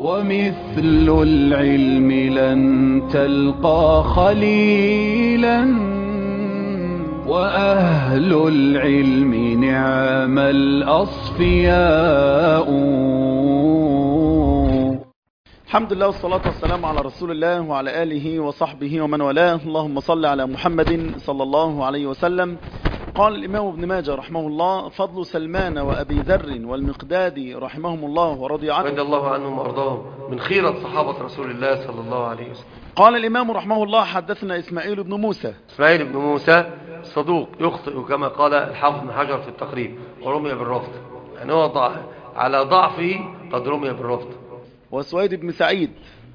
ومثل العلم لن تلقى خليلا، وأهل العلم نعم الأصفياء. الحمد لله والصلاة والسلام على رسول الله وعلى آله وصحبه ومن والاه. اللهم صل على محمد صلى الله عليه وسلم. قال الإمام ابن ماجه رحمه الله: فضل سلمان وأبي ذر والمقداد رحمهم الله ورضي عنهم رضي الله عنهم وأرضاهم من خيرة صحابة رسول الله صلى الله عليه وسلم. قال الإمام رحمه الله: حدثنا إسماعيل بن موسى. إسماعيل بن موسى صدوق يخطئ كما قال الحافظ بن حجر في التقريب، ورمي بالرفض، يعني هو على ضعفه قد رمي بالرفض. وسويد بن سعيد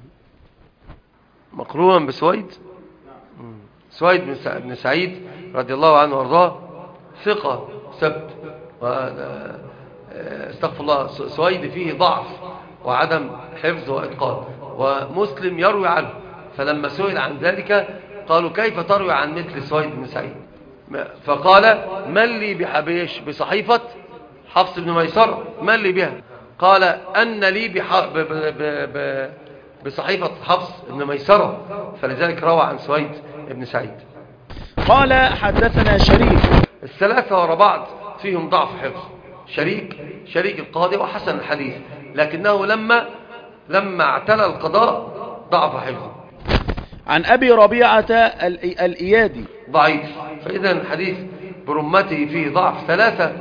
مقرونا بسويد. سويد بن سعيد رضي الله عنه وارضاه ثقة ثبت، استغفر الله، سويد فيه ضعف وعدم حفظ وإتقان، ومسلم يروي عنه، فلما سئل عن ذلك قالوا: كيف تروي عن مثل سويد بن سعيد؟ فقال: من لي بحبيش بصحيفة حفص بن ميسرة، من لي بها؟ قال: أن لي بصحيفة حفص بن ميسرة، فلذلك روى عن سويد بن سعيد. قال: حدثنا شريك. الثلاثة ورا بعض فيهم ضعف حفظ. شريك القاضي وحسن الحديث، لكنه لما اعتلى القضاء ضعف حفظه. عن أبي ربيعة الإيادي ضعيف، فإذا الحديث برمته فيه ضعف. ثلاثة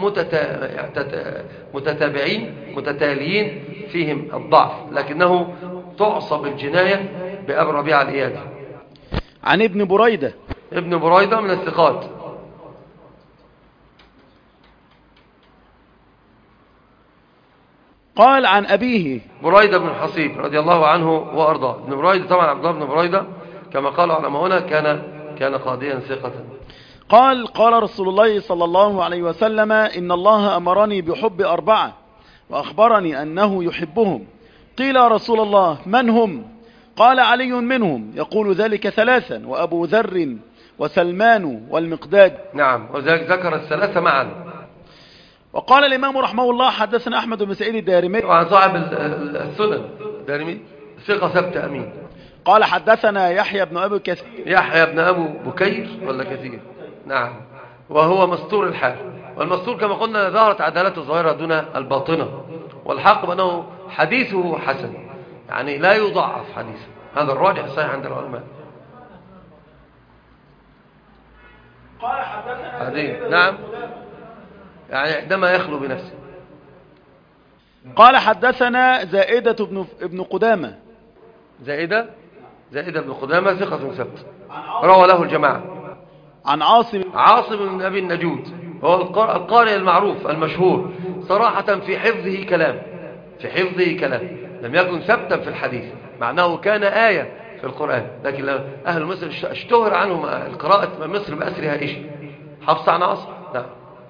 متتاليين فيهم الضعف، لكنه تعصب الجناية بأبي ربيعة الإيادي. عن ابن بريدة من الثقات. قال: عن أبيه بريدة بن الحصيب رضي الله عنه وأرضاه. ابن بريدة طبعا عبد الله بن بريدة كما قال علماؤنا كان قاضيا ثقة. قال رسول الله صلى الله عليه وسلم: إن الله أمرني بحب أربعة وأخبرني أنه يحبهم. قيل: يا رسول الله من هم؟ قال: علي منهم، يقول ذلك ثلاثا، وأبو ذر وسلمان والمقداد. نعم، وذلك ذكر الثلاثة معا. وقال الإمام رحمه الله: حدثنا أحمد بن سعيد الدارمي. وعن صاحب السنن الدارمي ثقة ثبت أمين. قال: حدثنا يحيى بن أبي كثير. يحيى بن أبو بكير ولا كثير؟ نعم، وهو مستور الحال، والمستور كما قلنا ظهرت عدالته الظاهرة دون الباطنة، والحق بأنه حديثه حسن، يعني لا يضعف حديثه، هذا الراجح الصحيح عند العلماء. قال: حدثنا نعم، يعني عندما يخلو بنفسه. قال: حدثنا زائدة ابن قدامة. زائدة بن قدامة ثقة ثبت، روى له الجماعة. عن عاصم بن أبي النجود، هو القارئ المعروف المشهور صراحة في حفظه كلام، لم يكن ثبتا في الحديث، مع أنه كان آية في القرآن، لكن أهل مصر اشتهر عنهم القراءة مصر بأسرها إيش؟ حفص عن عاصم. نعم،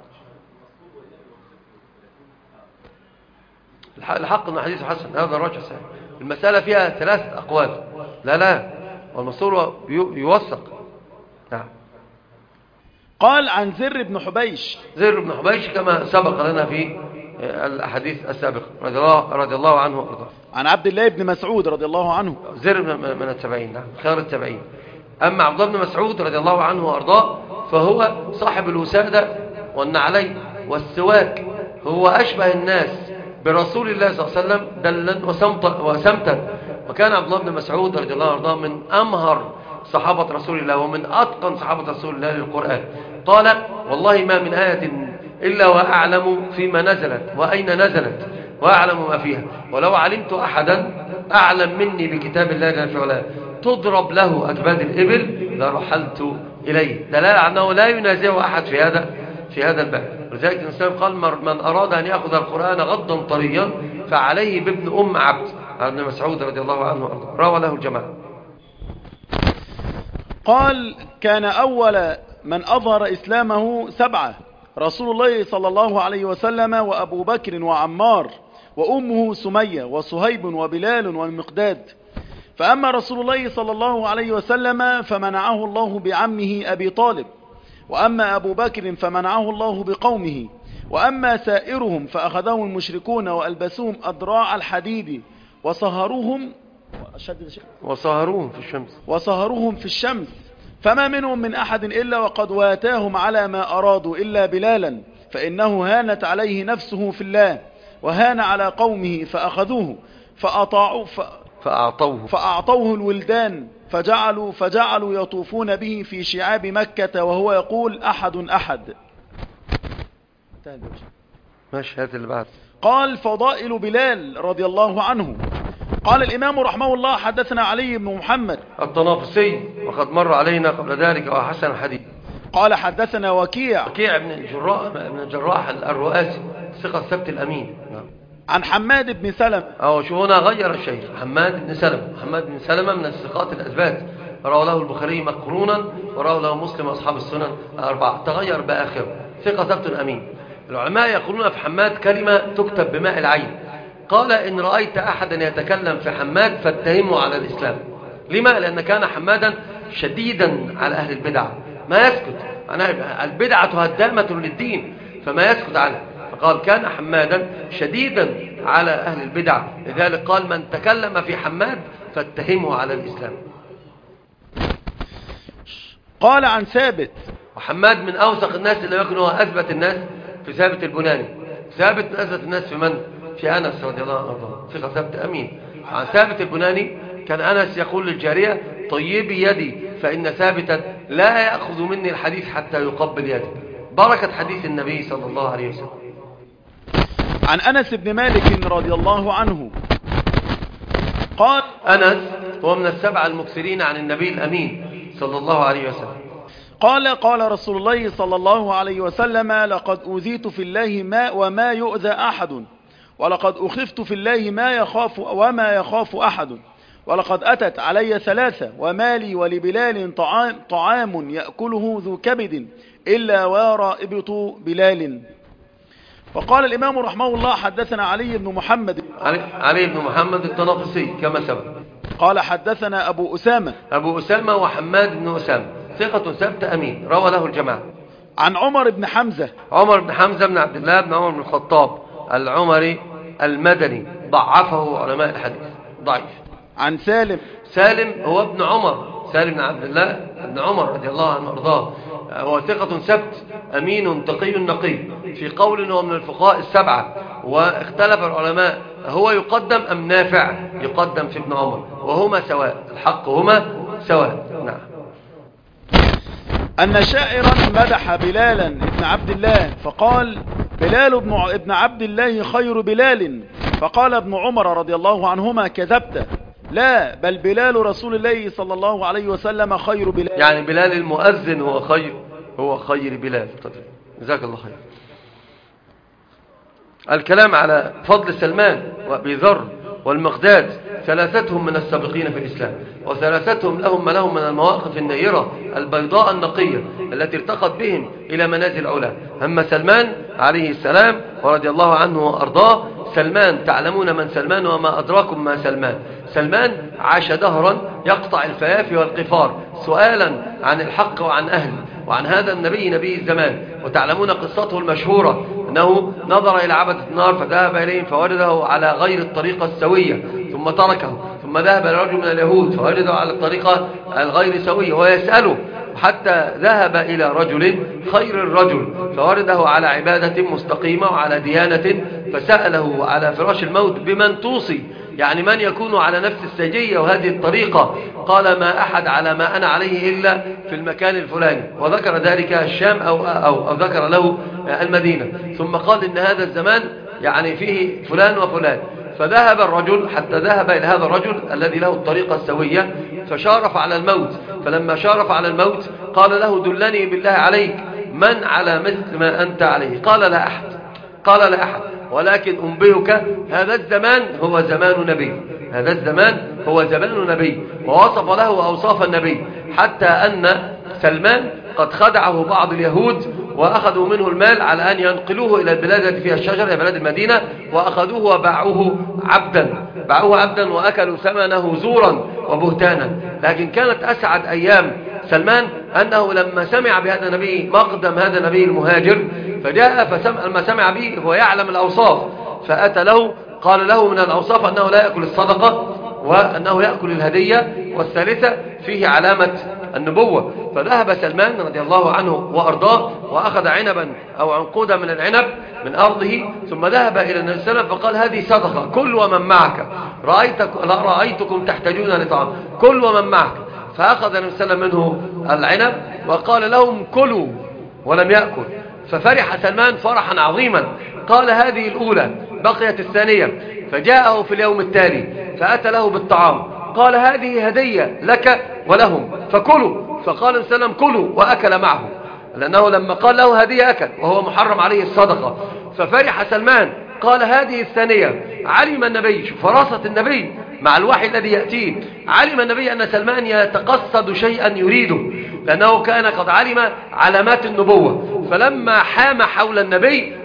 الحق أن حديث حسن، هذا الراجح صحيح. المسألة فيها ثلاثة أقوال، لا والمصور يوثق. نعم. قال: عن زر بن حبيش كما سبق لنا في الأحاديث السابقة، رضي الله عنه وارضاه. عن عبد الله بن مسعود رضي الله عنه. زر من التابعين، نعم، خير التابعين. أما عبد الله بن مسعود رضي الله عنه وارضاه فهو صاحب الوسادة والنعلين والسواك، هو أشبه الناس برسول الله صلى الله عليه وسلم دلا وسمتا. وكان عبد الله بن مسعود رضي الله عنه وارضاه من أمهر صحابة رسول الله ومن أتقن صحابة رسول الله للقرآن. قال: والله ما من آية إلا وأعلم فيما نزلت وأين نزلت وأعلم ما فيها، ولو علمت أحدا أعلم مني بكتاب الله جل وعلا تضرب له أكباد الإبل لرحلت إليه، دلالة على أنه لا ينازعه أحد في هذا الباب. لذلك الإنسان قال: من أراد أن يأخذ القرآن غضا طريا فعليه بابن أم عبد، ابن مسعود رضي الله عنه وارضاه، روى له الجماعة. قال: كان أول من أظهر إسلامه 7: رسول الله صلى الله عليه وسلم، وأبو بكر وعمار وأمه سمية وصهيب وبلال والمقداد. فأما رسول الله صلى الله عليه وسلم فمنعه الله بعمه أبي طالب، وأما أبو بكر فمنعه الله بقومه، وأما سائرهم فأخذهم المشركون وألبسوهم أدراع الحديد وصهروهم وصهروهم في الشمس فما منهم من أحد إلا وقد واتاهم على ما أرادوا إلا بلالا فإنه هانت عليه نفسه في الله وهان على قومه فأخذوه فأعطوه الولدان فجعلوا يطوفون به في شعاب مكة وهو يقول أحد أحد. ماشي هات اللي بعد. قال فضائل بلال رضي الله عنه. قال الإمام رحمه الله حدثنا علي بن محمد الطنافسي وقد مر علينا قبل ذلك وحسن الحديث. قال حدثنا وكيع بن الجراح الرؤاسي ثقة ثبت الأمين. عن حماد بن سلمة. شو هنا غير الشيء. حماد بن سلمة من الثقات الأثبات رواه له البخاري مقرونا ورواه له مسلم وأصحاب السنن الأربعة. تغير بآخر ثقة ثبت الأمين. العلماء يقولون في حماد كلمة تكتب بماء العين. قال إن رأيت أحدا يتكلم في حماد فاتهمه على الإسلام. لما؟ لأن كان حمادا شديدا على أهل البدع ما يسكت. البدعة هدامة للدين فما يسكت عنه. فقال كان حمادا شديدا على أهل البدع لذلك قال من تكلم في حماد فاتهمه على الإسلام. قال عن ثابت. وحماد من أوثق الناس اللي يكون هو أثبت الناس في ثابت البناني. ثابت من أثبت الناس في من؟ في أنس رضي الله عنه ثقة ثابت أمين. عن ثابت البناني كان أنس يقول للجارية طيبي يدي فإن ثابتا لا يأخذ مني الحديث حتى يقبل يدي. بركة حديث النبي صلى الله عليه وسلم. عن أنس بن مالك رضي الله عنه قال أنس هو من السبع المكثرين عن النبي الأمين صلى الله عليه وسلم. قال رسول الله صلى الله عليه وسلم لقد أوذيت في الله وما يؤذى أحد ولقد أخفت في الله وما يخاف أحد ولقد أتت علي ثلاثة ومالي ولبلال طعام يأكله ذو كبد إلا ورائبط بلال. وقال الإمام رحمه الله حدثنا علي بن محمد الطنافسي كما سبق. قال حدثنا أبو أسامة وحماد بن أسامة ثقة ثبت أمين روى له الجماعة. عن عمر بن حمزة بن عبد الله بن عمر بن الخطاب العمري المدني ضعفه علماء الحديث ضعيف. عن سالم هو ابن عمر سالم بن عبد الله بن عمر رضي الله عنه وارضاه هو ثقة ثبت أمين تقي نقي. في قول هو من الفقهاء السبعة واختلف العلماء هو يقدم أم نافع يقدم في ابن عمر وهما سواء الحق هما سواء. نعم. أن شاعرا مدح بلالا ابن عبد الله فقال بلال ابن عبد الله خير بلال فقال ابن عمر رضي الله عنهما كذبت لا بل بلال رسول الله صلى الله عليه وسلم خير بلال. يعني بلال المؤذن هو خير بلال. جزاك الله خير. الكلام على فضل سلمان وأبي ذر والمقداد ثلاثتهم من السابقين في الإسلام وثلاثتهم لهم من المواقف النيرة البيضاء النقية التي ارتقت بهم إلى منازل علا. أما سلمان عليه السلام ورضي الله عنه وأرضاه سلمان تعلمون من سلمان وما أدراكم ما سلمان عاش دهرا يقطع الفيافي والقفار سؤالا عن الحق وعن أهله وعن هذا النبي نبي الزمان. وتعلمون قصته المشهورة أنه نظر إلى عبدة النار فذهب إليهم فوجده على غير الطريقة السوية ثم تركه ثم ذهب إلى رجل من اليهود فوجده على الطريقة الغير سوية ويسأله حتى ذهب إلى رجل خير الرجل فورده على عبادة مستقيمة وعلى ديانة فسأله على فراش الموت بمن توصي يعني من يكون على نفس السجية وهذه الطريقة قال ما أحد على ما أنا عليه إلا في المكان الفلاني وذكر ذلك الشام أو ذكر له المدينة ثم قال إن هذا الزمان يعني فيه فلان وفلان فذهب الرجل حتى ذهب إلى هذا الرجل الذي له الطريقة السوية فشارف على الموت فلما شارف على الموت قال له دلني بالله عليك من على مثل ما أنت عليه قال لا أحد ولكن أنبئك هذا الزمان هو زمان نبي ووصف له أوصاف النبي حتى أن سلمان قد خدعه بعض اليهود وأخذوا منه المال على أن ينقلوه إلى البلاد التي فيها الشجر إلى بلاد المدينة وأخذوه وباعوه عبدا وأكلوا ثمنه زورا وبهتانا. لكن كانت أسعد أيام سلمان أنه لما سمع بهذا النبي مقدم هذا النبي المهاجر فجاء لما سمع به هو يعلم الأوصاف فأتى له قال له من الأوصاف أنه لا يأكل الصدقة وأنه يأكل الهدية، والثالثة فيه علامة النبوة. فذهب سلمان رضي الله عنه وأرضاه وأخذ عنبا أو عنقودا من العنب من أرضه، ثم ذهب إلى النبي صلى الله عليه وسلم فقال هذه صدقة، كل ومن معك، رأيتكم تحتاجون لطعام، كل ومن معك. فأخذ النبي صلى الله عليه وسلم منه العنب وقال لهم كلوا ولم يأكل. ففرح سلمان فرحا عظيما، قال هذه الأولى، بقيت الثانية. فجاءه في اليوم التالي فأتى له بالطعام، قال هذه هدية لك ولهم فكلوا. فقال النبي صلى الله عليه وسلم كلوا، وأكل معه، لأنه لما قال له هدية أكل وهو محرم عليه الصدقة. ففرح سلمان، قال هذه الثانية. علم النبي، شوف فراسة النبي مع الوحي الذي يأتيه، علم النبي أن سلمان يتقصد شيئا يريده، لأنه كان قد علم علامات النبوة. فلما حام حول النبي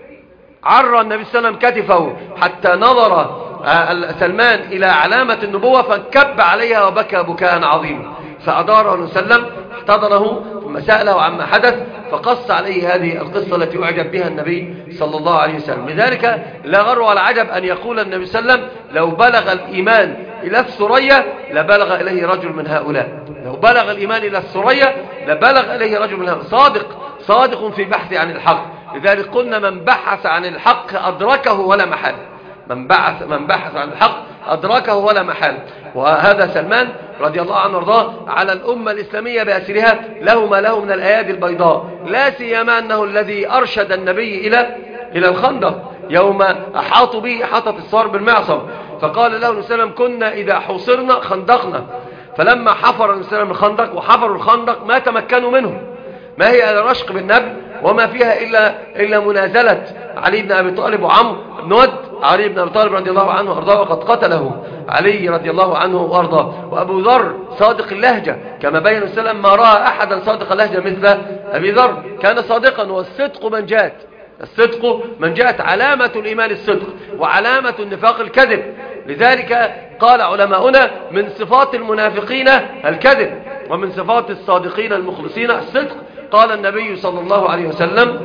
عرى النبي صلى الله عليه وسلم كتفه حتى نظر سلمان إلى علامة النبوة، فانكب عليها وبكى بكاء عظيما. فأداره النبي صلى الله عليه وسلم، احتضنه ثم سأله عما حدث، فقص عليه هذه القصة التي أعجب بها النبي صلى الله عليه وسلم. لذلك لا غر ولا عجب أن يقول النبي صلى الله عليه وسلم لو بلغ الإيمان إلى الثريا لبلغ إليه رجل من هؤلاء، لو بلغ الإيمان إلى الثريا لبلغ إليه رجل من هؤلاء. صادق في بحث عن الحق. لذلك قلنا من بحث عن الحق أدركه ولا محال، من بحث عن الحق أدركه ولا محال. وهذا سلمان رضي الله عنه وارضاه على الأمة الإسلامية بأسرها له ما له من الأيادي البيضاء، لا سيما أنه الذي أرشد النبي إلى الخندق يوم أحاطوا به إحاطة الصار بالمعصم. فقال له النبي صلى الله عليه وسلم كنا إذا حصرنا خندقنا. فلما حفر النبي صلى الله عليه وسلم الخندق وحفروا الخندق ما تمكنوا منه، ما هي إلا رشق بالنبل، وما فيها إلا منازلة علي بن أبي طالب وعمرو بن ود. علي بن أبي طالب رضي الله عنه وأرضاه وقد قتله علي رضي الله عنه وأرضاه. وأبو ذر صادق اللهجة، كما بين السلام ما رأى أحدا صادق اللهجة مثل أبي ذر، كان صادقا. والصدق من جاءت، الصدق من جاءت علامة الإيمان الصدق، وعلامة النفاق الكذب. لذلك قال علماؤنا من صفات المنافقين الكذب، ومن صفات الصادقين المخلصين الصدق. قال النبي صلى الله عليه وسلم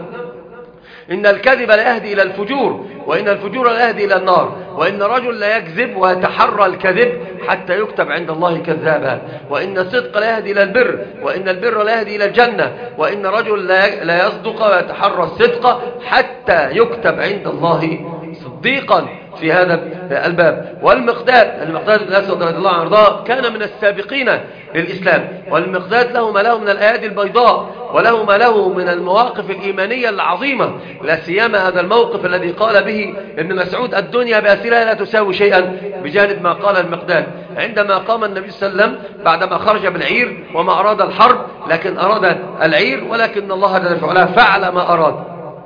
إن الكذب لا يهدي إلى الفجور، وإن الفجور لا يهدي إلى النار، وإن رجل لا يكذب ويتحرى الكذب حتى يكتب عند الله كذابا، وإن الصدق لا يهدي إلى البر، وإن البر لا يهدي إلى الجنة، وإن رجل لا يصدق ويتحرى الصدق حتى يكتب عند الله صديقا في هذا الباب. والمقداد بن الأسود رضي الله عنه كان من السابقين للإسلام، والمقداد له ما له من الأيادي البيضاء، وله ما له من المواقف الإيمانية العظيمة، لا سيما هذا الموقف الذي قال به ابن مسعود الدنيا بأسرها لا تساوي شيئا بجانب ما قال المقداد عندما قام النبي صلى الله عليه وسلم بعدما خرج بالعير وما أراد الحرب لكن أراد العير، ولكن الله جل وعلا فعل ما أراد.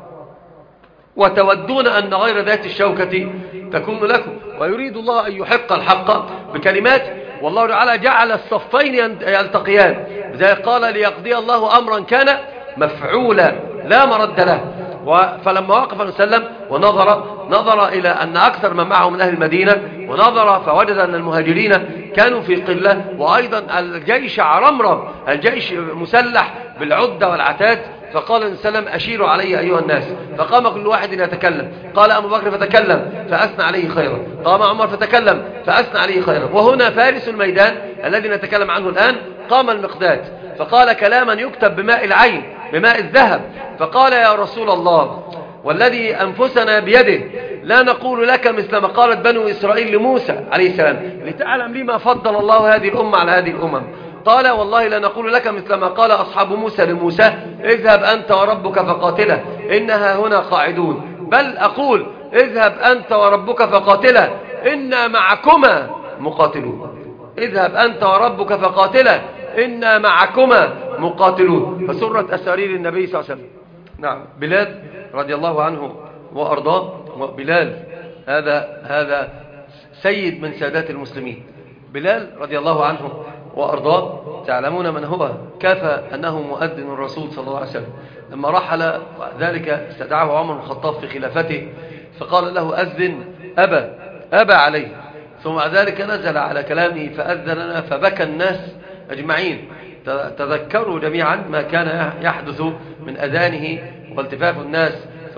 وتودون أن غير ذات الشوكة تكون لكم، ويريد الله أن يحق الحق بكلمات، والله تعالى جعل الصفين يلتقيان. لذلك قال ليقضي الله أمرا كان مفعولا لا مرد له. فلما وقف النبي صلى الله عليه وسلم ونظر إلى أن أكثر من معه من أهل المدينة، ونظر فوجد أن المهاجرين كانوا في قلة، وأيضا الجيش عرمرم، الجيش مسلح بالعدة والعتاد. فقال النبي صلى الله عليه وسلم أشيروا علي أيها الناس. فقام كل واحد يتكلم، قال أبو بكر فتكلم فأثنى عليه خيرا، قام عمر فتكلم فأثنى عليه خيرا. وهنا فارس الميدان الذي نتكلم عنه الآن قام المقداد فقال كلاما يكتب بماء العين بماء الذهب، فقال يا رسول الله والذي أنفسنا بيده لا نقول لك مثل ما قالت بنو إسرائيل لموسى عليه السلام لتعلم لما فضل الله هذه الأمة على هذه الأمم. قال والله لا نقول لك مثل ما قال أصحاب موسى لموسى اذهب أنت وربك فقاتله إنها هنا قاعدون، بل أقول اذهب أنت وربك فقاتله إنا معكما مقاتلون. اذهب أنت وربك فقاتله إنا معكما مقاتلون. فسرت أسارير النبي صلى الله عليه وسلم. نعم، بلال رضي الله عنه وأرضاه. وبلال هذا سيد من سادات المسلمين. بلال رضي الله عنه وأرضاه تعلمون من هو، كافى أنه مؤذن الرسول صلى الله عليه وسلم. لما رحل ذلك استدعاه عمر بن الخطاب في خلافته فقال له أذن، أبى عليه. ثم بعد ذلك نزل على كلامه فأذن لنا فبكى الناس أجمعين. تذكروا جميعا ما كان يحدث من أذانه والتفاف الناس.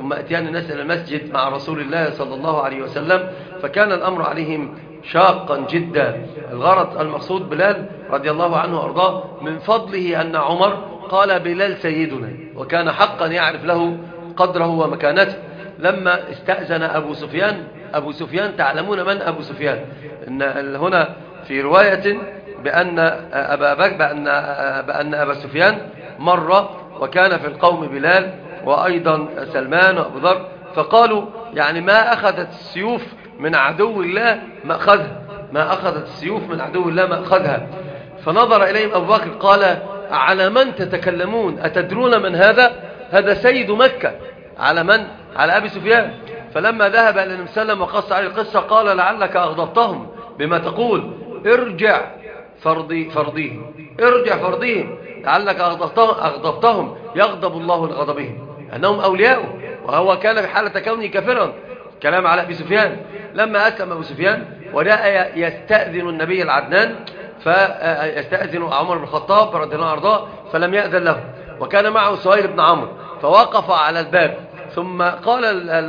ثم أتيان الناس إلى المسجد مع رسول الله صلى الله عليه وسلم، فكان الأمر عليهم شاقا جدا. الغرض المقصود بلال رضي الله عنه وأرضاه من فضله أن عمر قال بلال سيدنا، وكان حقا يعرف له قدره ومكانته. لما استأذن أبو سفيان تعلمون من أبو سفيان؟ إن هنا في رواية بأن أبا سفيان مر وكان في القوم بلال وأيضا سلمان وأبو ذر، فقالوا يعني ما أخذت السيوف من عدو الله ما أخذها. فنظر إليهم أبو بكر قال على من تتكلمون؟ أتدرون من هذا؟ هذا سيد مكة. على من؟ على أبي سفيان. فلما ذهب إلى النبي صلى الله عليه وسلم وقص عليه القصة قال لعلك أغضبتهم بما تقول، ارجع فرضيهم لعلك أغضبتهم يغضب الله لغضبهم، أنهم أولياؤه، وهو كان في حالة كونه كافرا. كلام على أبي سفيان. لما أسلم أبو سفيان وجاء يستأذن النبي العدنان، فيستأذن عمر بن الخطاب رضي الله عنه فلم يأذن له، وكان معه سهيل بن عمرو، فوقف على الباب. ثم قال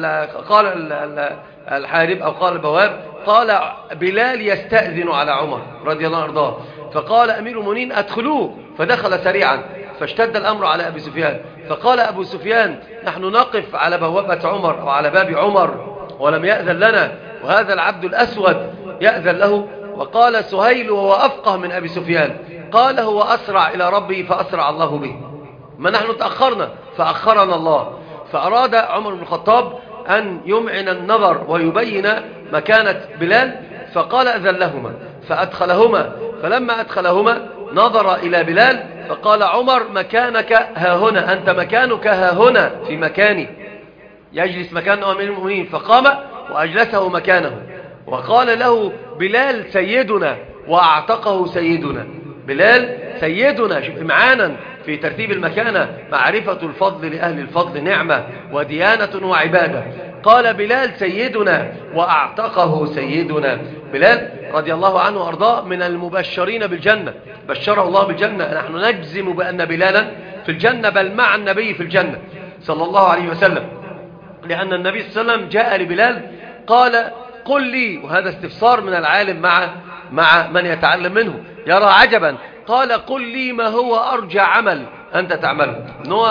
الحارب أو قال البواب قال بلال يستأذن على عمر رضي الله عنه، فقال أمير المؤمنين أدخلوه، فدخل سريعا. فاشتد الأمر على أبي سفيان، فقال أبو سفيان نحن نقف على بوابة عمر أو على باب عمر ولم يأذن لنا، وهذا العبد الأسود يأذن له. وقال سهيل وهو أفقه من أبي سفيان قال هو أسرع إلى ربه فأسرع الله به، ما نحن تأخرنا فأخرنا الله. فأراد عمر بن الخطاب أن يمعن النظر ويبين مكانة بلال، فقال أذن لهما فأدخلهما. فلما أدخلهما نظر إلى بلال فقال عمر مكانك ها هنا، أنت مكانك ها هنا في مكاني، يجلس مكان أمير المؤمنين. فقام وأجلسه مكانه، وقال له بلال سيدنا وأعتقه سيدنا. بلال سيدنا، شوف إمعانا في ترتيب المكانة، معرفة الفضل لأهل الفضل نعمة وديانة وعبادة. قال بلال سيدنا وأعتقه سيدنا. بلال رضي الله عنه وأرضاه من المبشرين بالجنة، بشره الله بالجنة. نحن نجزم بأن بلالا في الجنة، بل مع النبي في الجنة صلى الله عليه وسلم، لأن النبي صلى الله عليه وسلم جاء لبلال قال قل لي، وهذا استفسار من العالم مع من يتعلم منه، يرى عجبا، قال قل لي ما هو أرجى عمل أنت تعمله،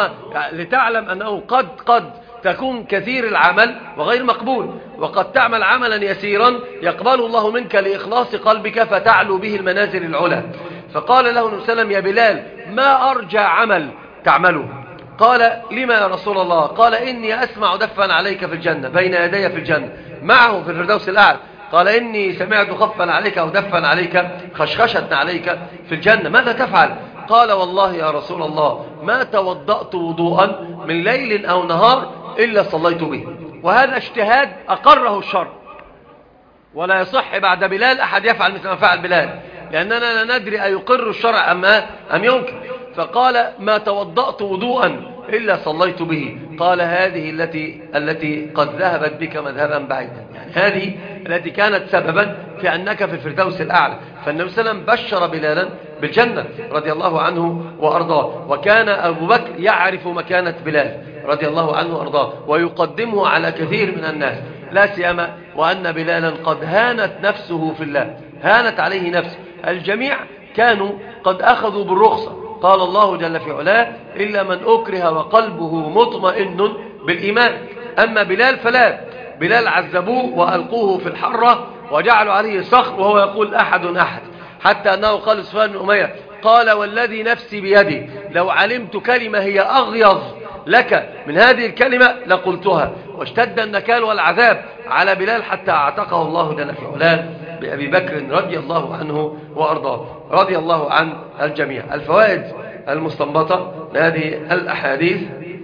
لتعلم أنه قد تكون كثير العمل وغير مقبول، وقد تعمل عملا يسيرا يقبل الله منك لإخلاص قلبك فتعلو به المنازل العلى. فقال له النبي صلى الله عليه وسلم يا بلال ما أرجى عمل تعمله؟ قال لما يا رسول الله؟ قال إني أسمع دفا عليك في الجنة، بين يدي في الجنة معه في الفردوس الأعلى. قال إني سمعت خفا عليك أو دفا عليك، خشخشة عليك في الجنة، ماذا تفعل؟ قال والله يا رسول الله ما توضأت وضوءا من ليل أو نهار إلا صليت به. وهذا اجتهاد أقره الشرع، ولا يصح بعد بلال أحد يفعل مثل ما فعل بلال، لأننا لا ندري أيقر الشرع أم ينكر. فقال ما توضأت وضوءا إلا صليت به. قال هذه التي قد ذهبت بك مذهبا بعيدا، يعني هذه التي كانت سببا في أنك في الفردوس الأعلى. فالنبي صلى الله عليه وسلم بشر بلالا بالجنة رضي الله عنه وأرضاه. وكان أبو بكر يعرف مكانة بلال رضي الله عنه وأرضاه ويقدمه على كثير من الناس، لا سيما وأن بلالا قد هانت نفسه في الله، هانت عليه نفسه. الجميع كانوا قد أخذوا بالرخصة، قال الله جل في علاه إلا من أكره وقلبه مطمئن بالإيمان. أما بلال فلا، بلال عذبوه وألقوه في الحرة وجعلوا عليه صخر وهو يقول أحد حتى أنه قال سفيان بن أمية قال والذي نفسي بيدي لو علمت كلمة هي أغيظ لك من هذه الكلمة لقلتها. واشتد النكال والعذاب على بلال حتى اعتقه الله جل في علاه بأبي بكر رضي الله عنه وأرضاه، رضي الله عن الجميع. الفوائد المستنبطة لهذه الأحاديث: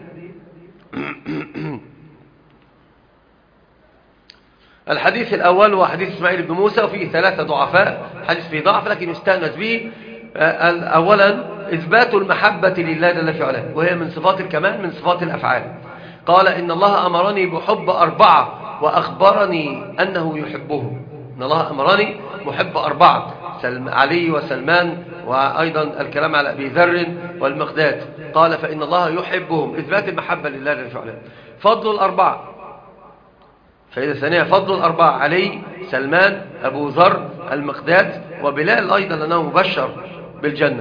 الحديث الأول هو حديث إسماعيل بن موسى، وفيه 3 ضعفاء، حديث فيه ضعف لكن يستأنس به. أولا إثبات المحبة لله جل في علاه، وهي من صفات الكمال، من صفات الأفعال. قال إن الله أمرني بحب 4 وأخبرني أنه يحبهم. إن الله أمرني محب 4، علي وسلمان، وأيضا الكلام على أبي ذر والمقداد. قال فإن الله يحبهم، إثبات المحبة لله جل وعلا. فضل الأربعة، فإذا ثانية فضل الأربعة: علي، سلمان، أبو ذر، المقداد، وبلال أيضا أنه مبشر بالجنة.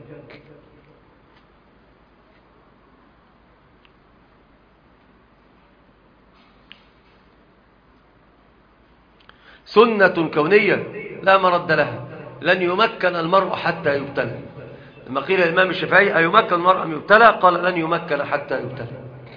سنة كونية لا مرد لها، لن يمكن المرء حتى يبتلى. لما قيل الإمام الشافعي أيمكن المرء أن يبتلى؟ قال لن يمكن حتى يبتلى.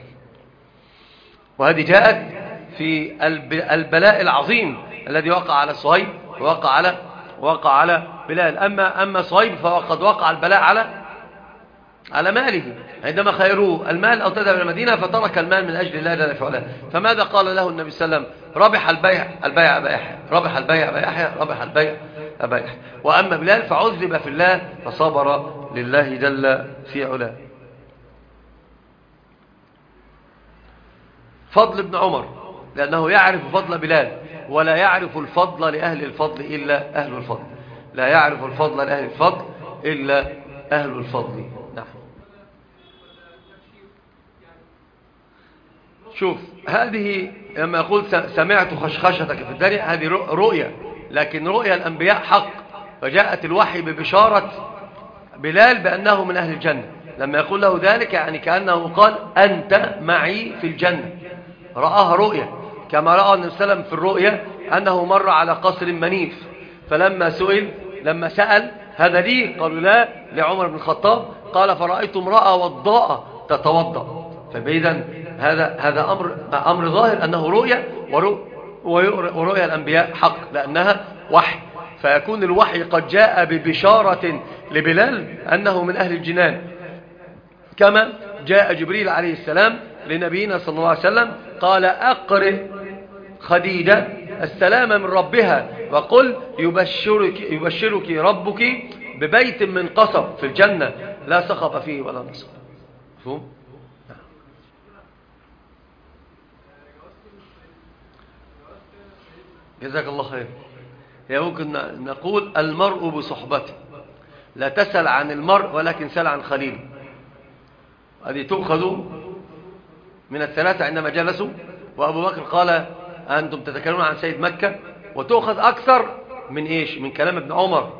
وهذه جاءت في البلاء العظيم الذي وقع على صهيب ووقع على بلال. أما صهيب فقد وقع البلاء على ماله، عندما خيروه المال أو تذهب إلى المدينة فترك المال من أجل الله جل وعلا. فماذا قال له النبي صلى الله عليه وسلم؟ ربح البيع أبا يحيى، ربح البيع أبا يحيى، ربح البيع أبا يحيى. وأما بلال فعذب في الله فصبر لله جل في علاه. فضل ابن عمر، لأنه يعرف فضل بلال، ولا يعرف الفضل لأهل الفضل إلا أهل الفضل، لا يعرف الفضل لأهل الفضل إلا أهل الفضل. نعم. شوف، هذه لما يقول سمعت خشخشتك في الدنيا، هذه رؤية، لكن رؤيا الأنبياء حق. فجاءت الوحي ببشارة بلال بأنه من أهل الجنة. لما يقول له ذلك يعني كأنه قال أنت معي في الجنة. رآها رؤية، كما رأى النبي صلى الله عليه وسلم في الرؤيا أنه مر على قصر منيف، لما سأل هذا لي؟ قالوا لا، لعمر بن الخطاب. قال فرأيت امرأة وضاء تتوضأ. فإذن هذا أمر ظاهر أنه رؤيا، ورؤيا الأنبياء حق لأنها وحي. فيكون الوحي قد جاء ببشارة لبلال أنه من أهل الجنان، كما جاء جبريل عليه السلام لنبينا صلى الله عليه وسلم قال أقرئ خديجة السلام من ربها وقل يبشرك ربك ببيت من قصب في الجنة لا صخب فيه ولا نصب. مفهوم؟ جزاك الله خير. ممكن نقول المرء بصحبته، لا تسأل عن المرء ولكن سأل عن خليله. هذه تؤخذ من الثلاثة عندما جلسوا، وأبو بكر قال أنتم تتكلمون عن سيد مكة، وتؤخذ أكثر من إيش؟ من كلام ابن عمر: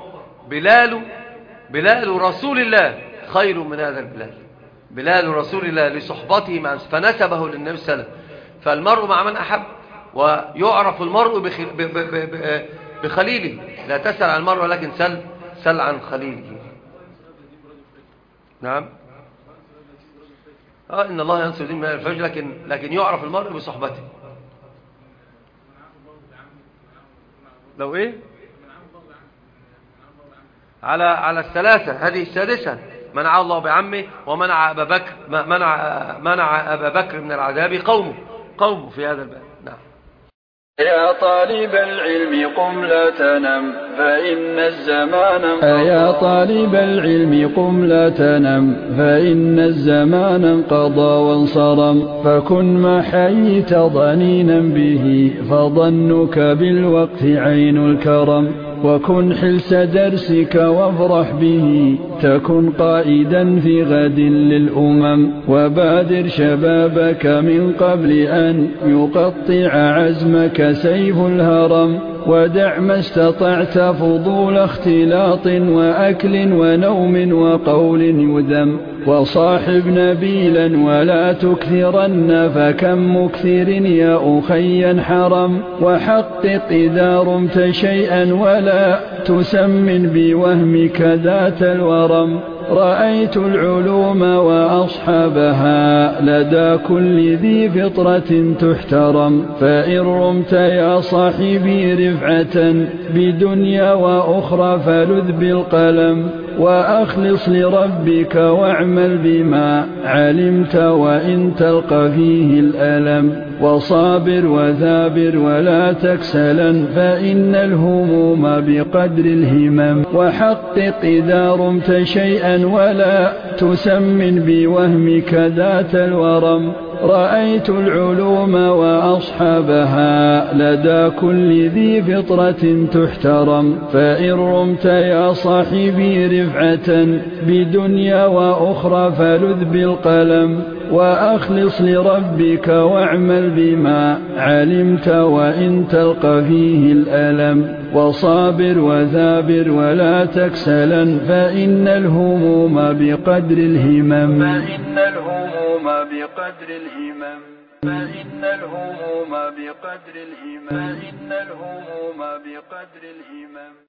بلال رسول الله خير من هذا البلال. بلال رسول الله لصحبته معه، فنسبه للنبي صلى الله عليه وسلم. فالمرء مع من أحب، ويعرف المرء بخليله. لا تسأل عن المرء ولكن سل عن خليله. نعم. إن الله ينصر دين من الفجر، لكن يعرف المرء بصحبته. لو إيه؟ على الثلاثة، هذه السادسة: منع الله بعمه، ومنع أبا بكر، منع أبا بكر من العذاب قومه في هذا الباب. نعم. يا طالب العلم قم لا تنم فإن الزمان انقضى. يا طالب العلم قم لا تنم فإن الزمان انقضى وانصرم. فكن ما حييت ضنينا به فظنك بالوقت عين الكرم. وكن حلس درسك وافرح به تكن قائدا في غد للأمم. وبادر شبابك من قبل أن يقطع عزمك سيف الهرم. ودع ما استطعت فضول اختلاط وأكل ونوم وقول يذم. وصاحب نبيلا ولا تكثرن فكم مكثر يا أخي حرم. وحقق إذا رمت شيئا ولا تسمن بوهمك ذات الورم. رأيت العلوم وأصحابها لدى كل ذي فطرة تحترم. فإن رمت يا صاحبي رفعة بدنيا وأخرى فلذ بالقلم. وأخلص لربك واعمل بما علمت وإن تلقى فيه الألم. وصابر وثابر ولا تكسلا فإن الهموم بقدر الهمم. وحقق إذا رمت شيئا ولا تسمن بوهمك ذات الورم. رأيت العلوم وأصحابها لدى كل ذي فطرة تحترم. فإن رمت يا صاحبي رفعة بدنيا وأخرى فلذ بالقلم، وأخلص لربك واعمل بما علمت وإن تلقى فيه الألم، وصابر وثابر ولا تكسلا فإن الهموم بقدر الهمم. فإن الهموم بقدر الهمم. فإن الهموم بقدر الهمم. فإن الهموم بقدر الهمم.